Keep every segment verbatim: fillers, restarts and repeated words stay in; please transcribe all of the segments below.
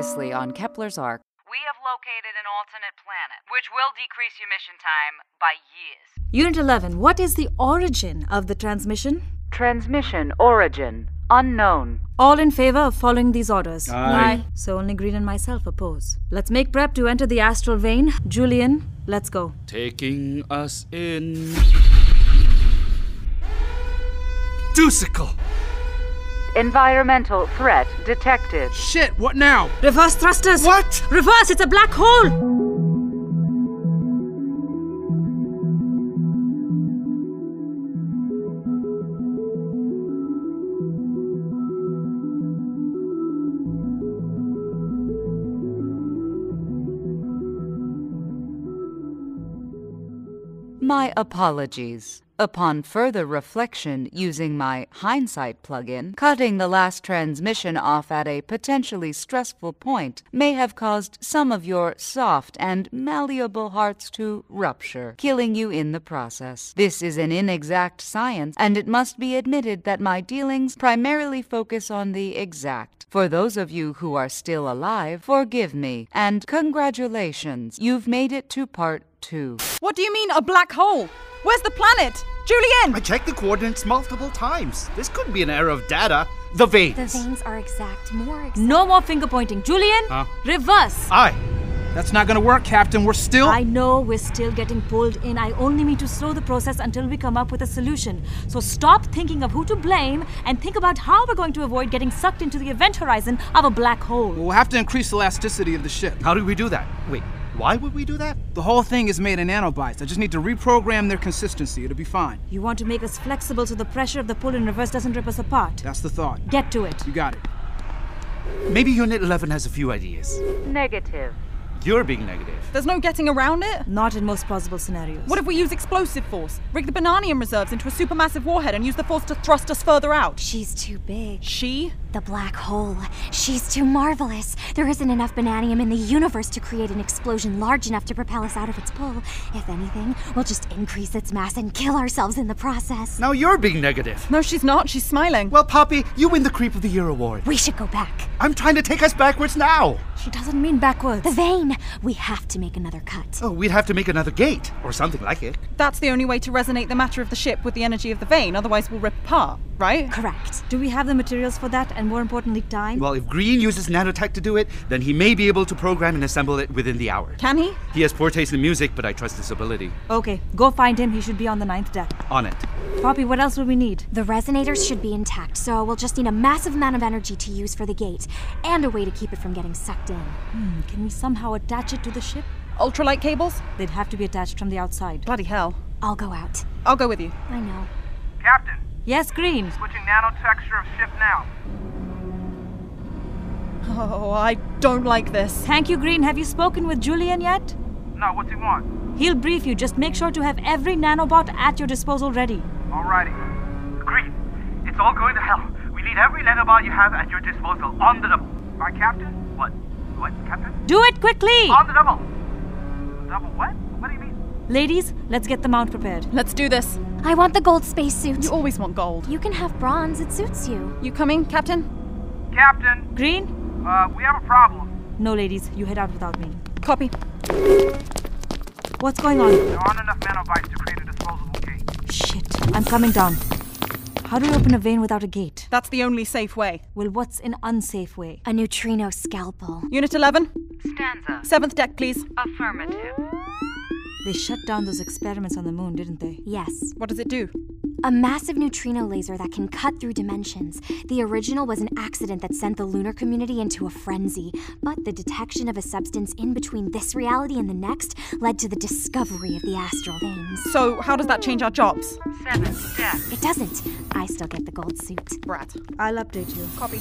Previously on Kepler's Ark. We have located an alternate planet, which will decrease your mission time by years. Unit eleven, what is the origin of the transmission? Transmission origin unknown. All in favor of following these orders? Aye. Aye. So only Green and myself oppose. Let's make prep to enter the astral vein. Julian, let's go. Taking us in. Deucicle! Environmental threat detected. Shit, what now? Reverse thrusters! What? Reverse, it's a black hole! My apologies. Upon further reflection using my hindsight plugin, cutting the last transmission off at a potentially stressful point may have caused some of your soft and malleable hearts to rupture, killing you in the process. This is an inexact science, and it must be admitted that my dealings primarily focus on the exact. For those of you who are still alive, forgive me, and congratulations, you've made it to part two. What do you mean, a black hole? Where's the planet? Julian! I checked the coordinates multiple times. This couldn't be an error of data. The veins. The veins are exact, more exact. No more finger pointing. Julian, Huh? reverse! Aye. That's not gonna work, Captain. We're still. I know we're still getting pulled in. I only mean to slow the process until we come up with a solution. So stop thinking of who to blame and think about how we're going to avoid getting sucked into the event horizon of a black hole. We'll have to increase the elasticity of the ship. How do we do that? Wait, why would we do that? The whole thing is made of nanobytes. I just need to reprogram their consistency. It'll be fine. You want to make us flexible so the pressure of the pull in reverse doesn't rip us apart. That's the thought. Get to it. You got it. Maybe Unit eleven has a few ideas. Negative. You're being negative. There's no getting around it? Not in most plausible scenarios. What if we use explosive force? Rig the Bananium reserves into a supermassive warhead and use the force to thrust us further out? She's too big. She? The black hole. She's too marvelous. There isn't enough Bananium in the universe to create an explosion large enough to propel us out of its pull. If anything, we'll just increase its mass and kill ourselves in the process. Now you're being negative. No, she's not. She's smiling. Well, Poppy, you win the Creep of the Year award. We should go back. I'm trying to take us backwards now. She doesn't mean backwards. The vein. We have to make another cut. Oh, we'd have to make another gate, or something like it. That's the only way to resonate the matter of the ship with the energy of the vein, otherwise we'll rip apart, right? Correct. Do we have the materials for that, and more importantly, time? Well, if Green uses nanotech to do it, then he may be able to program and assemble it within the hour. Can he? He has poor taste in music, but I trust his ability. Okay, go find him. He should be on the ninth deck. On it. Poppy, what else will we need? The resonators should be intact, so we'll just need a massive amount of energy to use for the gate, and a way to keep it from getting sucked in. Hmm, can we somehow attach it to the ship? Ultralight cables? They'd have to be attached from the outside. Bloody hell. I'll go out. I'll go with you. I know. Captain, Yes, Green. switching nanotexture of ship now. Oh, I don't like this. Thank you, Green. Have you spoken with Julian yet? No, what's he want? He'll brief you. Just make sure to have every nanobot at your disposal ready. Alrighty. Green, it's all going to hell. We need every nanobot you have at your disposal on the double. Right, Captain? What? What, Captain? Do it quickly! On the double. Double what? What do you mean? Ladies, let's get the mount prepared. Let's do this. I want the gold spacesuit. You always want gold. You can have bronze. It suits you. You coming, Captain? Captain, Green? uh, we have a problem. No, ladies. You head out without me. Copy. What's going on? There aren't enough nanobytes to create a disposable gate. Shit. I'm coming down. How do we open a vein without a gate? That's the only safe way. Well, what's an unsafe way? A neutrino scalpel. Unit eleven? Stanza. Seventh deck, please. Affirmative. They shut down those experiments on the moon, didn't they? Yes. What does it do? A massive neutrino laser that can cut through dimensions. The original was an accident that sent the lunar community into a frenzy. But the detection of a substance in between this reality and the next led to the discovery of the astral veins. So, how does that change our jobs? Seventh deck. It doesn't. I still get the gold suit. Brat. I'll update you. Copy.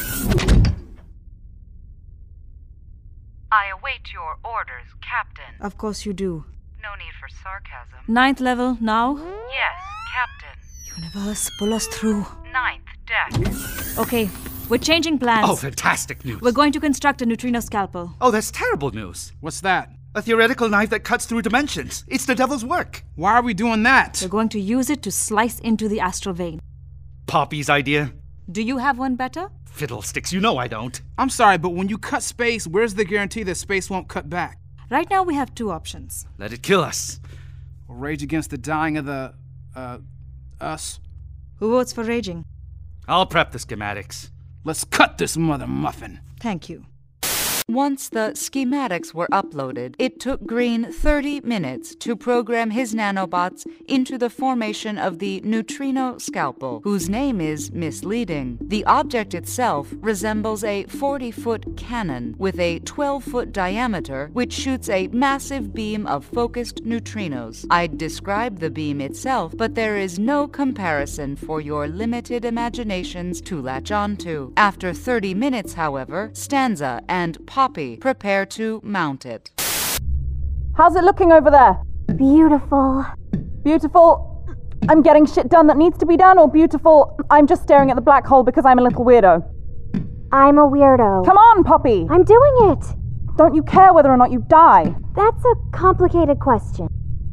I await your orders, Captain. Of course you do. No need for sarcasm. Ninth level now? Yes, Captain. Universe, pull us through. Ninth deck. Okay, we're changing plans. Oh, fantastic news. We're going to construct a neutrino scalpel. Oh, that's terrible news. What's that? A theoretical knife that cuts through dimensions. It's the devil's work. Why are we doing that? We're going to use it to slice into the astral vein. Poppy's idea. Do you have one better? Fiddlesticks, you know I don't. I'm sorry, but when you cut space, where's the guarantee that space won't cut back? Right now we have two options. Let it kill us. Or rage against the dying of the, uh, us. Who votes for raging? I'll prep the schematics. Let's cut this mother muffin. Thank you. Once the schematics were uploaded, it took Green thirty minutes to program his nanobots into the formation of the neutrino scalpel, whose name is misleading. The object itself resembles a forty-foot cannon with a twelve-foot diameter, which shoots a massive beam of focused neutrinos. I'd describe the beam itself, but there is no comparison for your limited imaginations to latch onto. After thirty minutes, however, Stanza and Poppy prepare to mount it. How's it looking over there? Beautiful. Beautiful. I'm getting shit done that needs to be done, or beautiful, I'm just staring at the black hole because I'm a little weirdo? I'm a weirdo. Come on, Poppy! I'm doing it! Don't you care whether or not you die? That's a complicated question.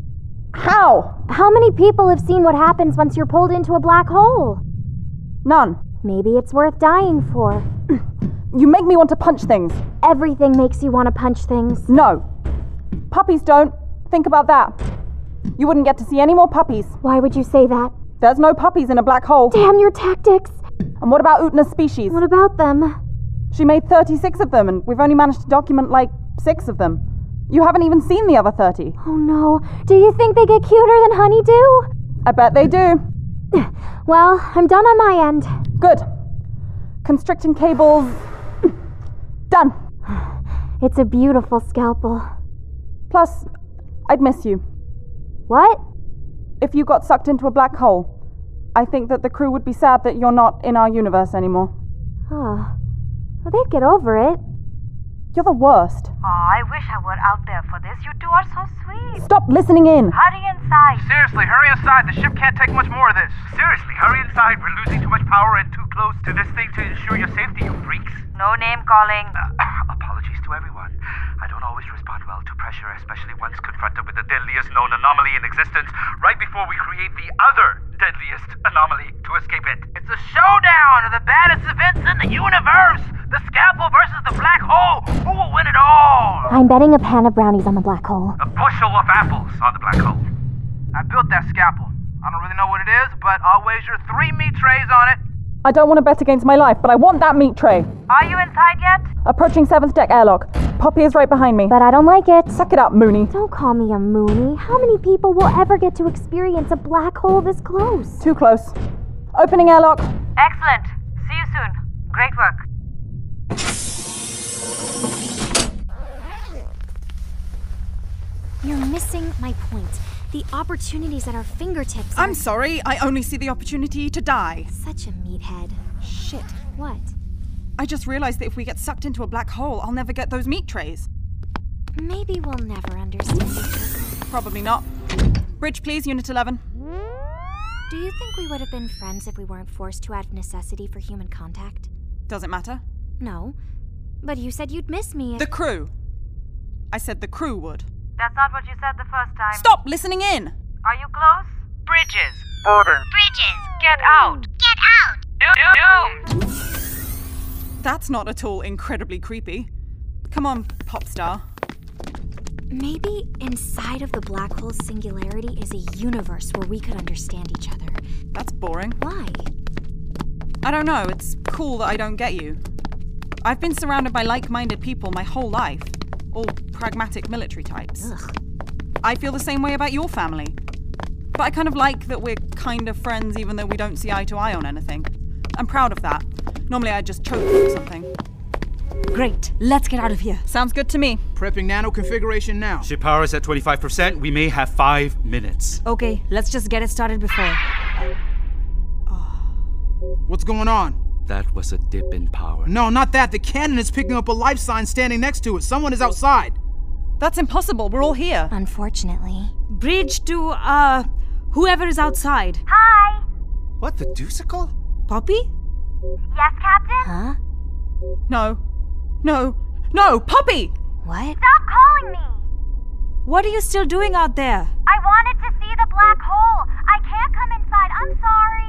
How? How many people have seen what happens once you're pulled into a black hole? None. Maybe it's worth dying for. You make me want to punch things. Everything makes you want to punch things. No. Puppies don't. Think about that. You wouldn't get to see any more puppies. Why would you say that? There's no puppies in a black hole. Damn your tactics! And what about Utna's species? What about them? She made thirty-six of them, and we've only managed to document, like, six of them. You haven't even seen the other thirty. Oh no. Do you think they get cuter than honeydew? I bet they do. Well, I'm done on my end. Good. Constricting cables... done. It's a beautiful scalpel. Plus, I'd miss you. What? If you got sucked into a black hole, I think that the crew would be sad that you're not in our universe anymore. Oh. Well, they'd get over it. You're the worst. Oh, I wish I were out there for this. You two are so sweet. Stop listening in. Hurry inside. Seriously, hurry inside. The ship can't take much more of this. Seriously, hurry inside. We're losing too much power and too close to this thing to ensure your safety, you freaks. No name calling. Uh, apologies to everyone. I don't always respond well to pressure, especially once confronted with the deadliest known anomaly in existence, right before we create the other deadliest anomaly to escape it. It's a showdown of the baddest events in the universe. The scalpel versus the black hole. Who will win it all? I'm betting a pan of brownies on the black hole. A bushel of apples on the black hole. I built that scalpel. I don't really know what it is, but I'll wager three meat trays on it. I don't want to bet against my life, but I want that meat tray. Are you inside yet? Approaching seventh deck airlock. Poppy is right behind me. But I don't like it. Suck it up, Mooney. Don't call me a Mooney. How many people will ever get to experience a black hole this close? Too close. Opening airlock. Excellent. See you soon. Great work. You're missing my point. The opportunities at our fingertips are... I'm sorry, I only see the opportunity to die. Such a meathead. Shit. What? I just realized that if we get sucked into a black hole, I'll never get those meat trays. Maybe we'll never understand each other. Probably not. Bridge, please, Unit eleven. Do you think we would have been friends if we weren't forced to out of necessity for human contact? Does it matter? No. But you said you'd miss me if... The crew. I said the crew would. That's not what you said the first time. Stop listening in! Are you close? Bridges. Order. Bridges. Get out. Get out! Do- doomed. That's not at all incredibly creepy. Come on, pop star. Maybe inside of the black hole's singularity is a universe where we could understand each other. That's boring. Why? I don't know, it's cool that I don't get you. I've been surrounded by like-minded people my whole life. All pragmatic military types. Ugh. I feel the same way about your family. But I kind of like that we're kind of friends even though we don't see eye to eye on anything. I'm proud of that. Normally I'd just choke you or something. Great. Let's get out of here. Sounds good to me. Prepping nano configuration now. Ship power is at twenty-five percent. We may have five minutes. Okay, let's just get it started before. What's going on? That was a dip in power. No, not that. The cannon is picking up a life sign standing next to it. Someone is outside. That's impossible. We're all here. Unfortunately. Bridge to, uh, whoever is outside. Hi. What the deucicle? Poppy? Yes, Captain? Huh? No. No. No! Poppy! What? Stop calling me. What are you still doing out there? I wanted to see the black hole. I can't come inside. I'm sorry.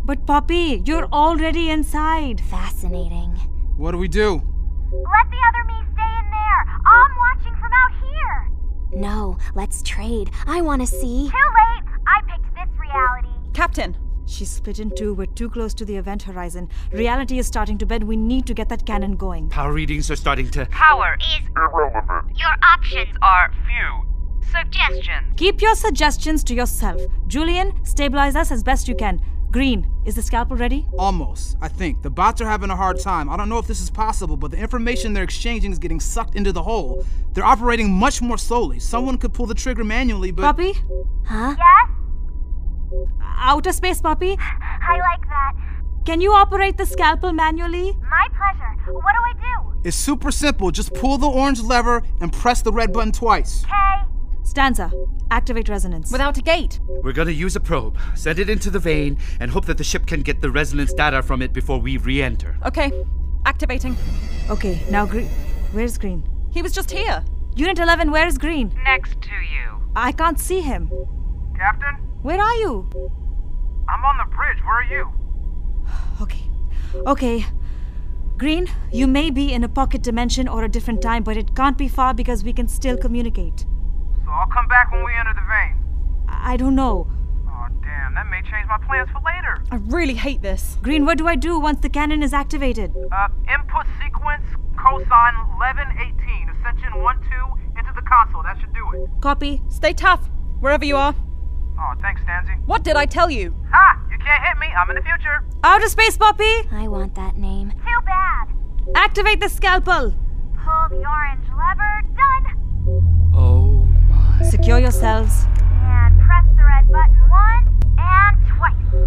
But Poppy, you're already inside. Fascinating. What do we do? Let the other me stay in there. I'm watching from out here. No, let's trade. I want to see. Too late. I picked this reality. Captain! She's split in two. We're too close to the event horizon. Reality is starting to bend. We need to get that cannon going. Power readings are starting to... Power is irrelevant. Your options are few. Suggestions. Keep your suggestions to yourself. Julian, stabilize us as best you can. Green, is the scalpel ready? Almost, I think. The bots are having a hard time. I don't know if this is possible, but the information they're exchanging is getting sucked into the hole. They're operating much more slowly. Someone could pull the trigger manually, but... Poppy? Huh? Yes? Outer space, Poppy? I like that. Can you operate the scalpel manually? My pleasure. What do I do? It's super simple. Just pull the orange lever and press the red button twice. Okay. Stanza, activate resonance. Without a gate. We're gonna use a probe, send it into the vein, and hope that the ship can get the resonance data from it before we re-enter. Okay. Activating. Okay, now Green. Where's Green? He was just here. Unit eleven, where's Green? Next to you. I can't see him. Captain? Where are you? I'm on the bridge. Where are you? Okay. Okay. Green, you may be in a pocket dimension or a different time, but it can't be far because we can still communicate. So I'll come back when we enter the vein. I I don't know. Oh, damn. That may change my plans for later. I really hate this. Green, what do I do once the cannon is activated? Uh, input sequence cosine eleven eighteen. Ascension one two into the console. That should do it. Copy. Stay tough, wherever you are. Oh, thanks, Stanzy. What did I tell you? Ha! You can't hit me. I'm in the future. Outer space, Poppy! I want that name. Too bad. Activate the scalpel! Pull the orange lever. Done. Oh my... Secure yourselves. And press the red button once and twice.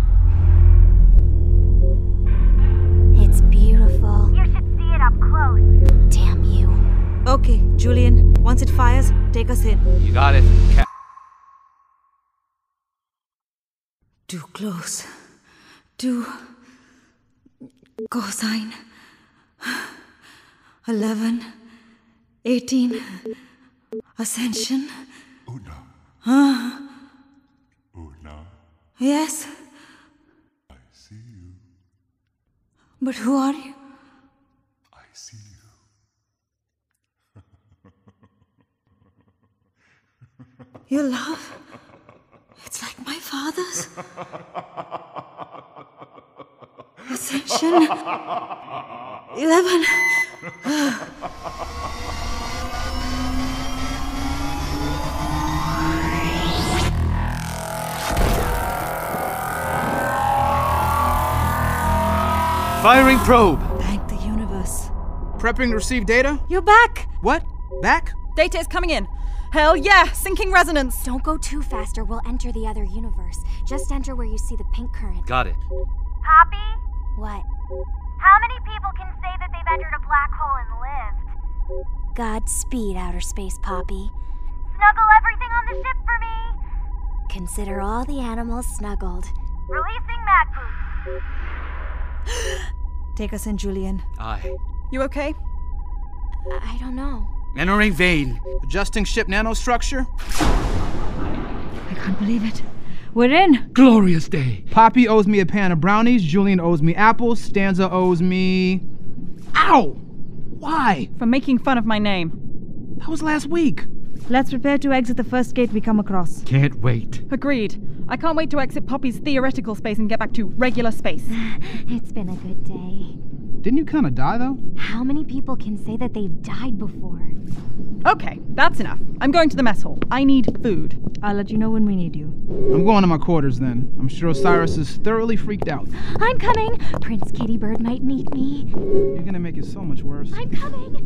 It's beautiful. You should see it up close. Damn you. Okay, Julian, once it fires, take us in. You got it, Cap... Too close. Too... Cosine. eleven. eighteen. Ascension. Una. Huh? Una. Yes? I see you. But who are you? I see you. Your love? It's like my father's. Ascension. Eleven. Firing probe! Thank the universe. Prepping to receive data? You're back! What? Back? Data is coming in. Hell yeah, syncing resonance. Don't go too fast or we'll enter the other universe. Just enter where you see the pink current. Got it. Poppy? What? How many people can say that they've entered a black hole and lived? Godspeed, outer space, Poppy. Snuggle everything on the ship for me. Consider all the animals snuggled. Releasing mag boost. Take us in, Julian. Aye. You okay? I don't know. Entering vein. Adjusting ship nanostructure? I can't believe it. We're in. Glorious day. Poppy owes me a pan of brownies, Julian owes me apples, Stanza owes me... Ow! Why? For making fun of my name. That was last week. Let's prepare to exit the first gate we come across. Can't wait. Agreed. I can't wait to exit Poppy's theoretical space and get back to regular space. It's been a good day. Didn't you kind of die, though? How many people can say that they've died before? Okay, that's enough. I'm going to the mess hall. I need food. I'll let you know when we need you. I'm going to my quarters, then. I'm sure Osiris is thoroughly freaked out. I'm coming! Prince Kitty Bird might need me. You're gonna make it so much worse. I'm coming!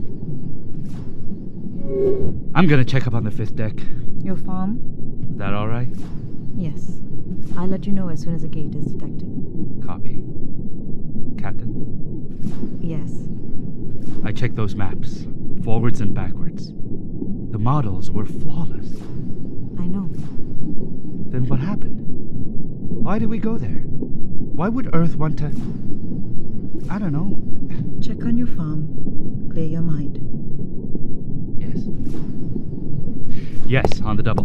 I'm gonna check up on the fifth deck. Your farm? Is that alright? Yes. I'll let you know as soon as a gate is detected. Copy. Captain? Yes. I checked those maps, forwards and backwards. The models were flawless. I know. Then what happened? Why did we go there? Why would Earth want to... I don't know. Check on your farm. Clear your mind. Yes. Yes, on the double.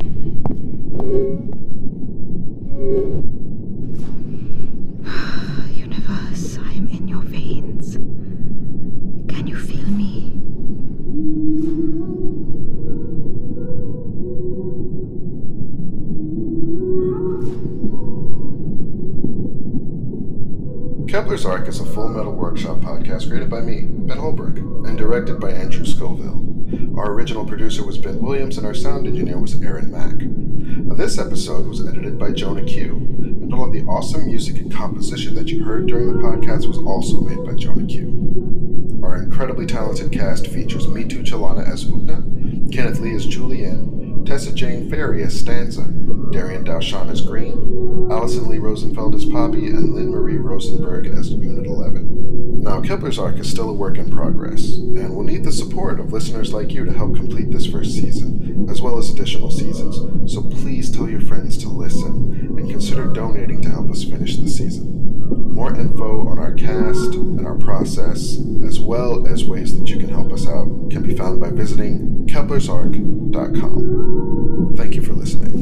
Kepler's Ark is a Full Metal Workshop podcast created by me, Ben Holbrook, and directed by Andrew Scoville. Our original producer was Ben Williams, and our sound engineer was Aaron Mack. Now, this episode was edited by Jonah Q, and all of the awesome music and composition that you heard during the podcast was also made by Jonah Q. Our incredibly talented cast features Mitu Chalana as Utna, Kenneth Lee as Julianne, Tessa Jane Ferry as Stanza, Darian Daushan as Green, Allison Lee Rosenfeld as Poppy, and Lynn Marie Rosenberg as Unit eleven. Now, Kepler's Ark is still a work in progress, and will need the support of listeners like you to help complete this first season, as well as additional seasons, so please tell your friends to listen, and consider donating to help us finish the season. More info on our cast and our process, as well as ways that you can help us out, can be found by visiting Kepler's Ark dot com. Thank you for listening.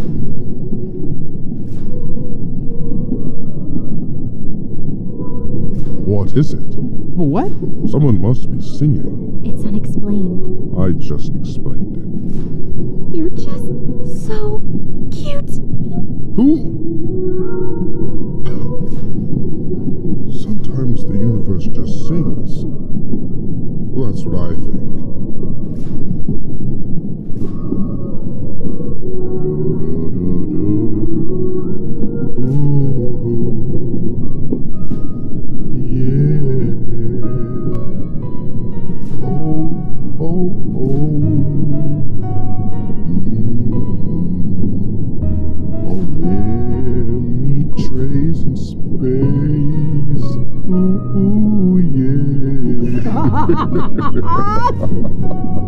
What is it? What? Someone must be singing. It's unexplained. I just explained it. You're just so cute. Who? Sometimes the universe just sings. Well, that's what I think. Ha ha ha ha!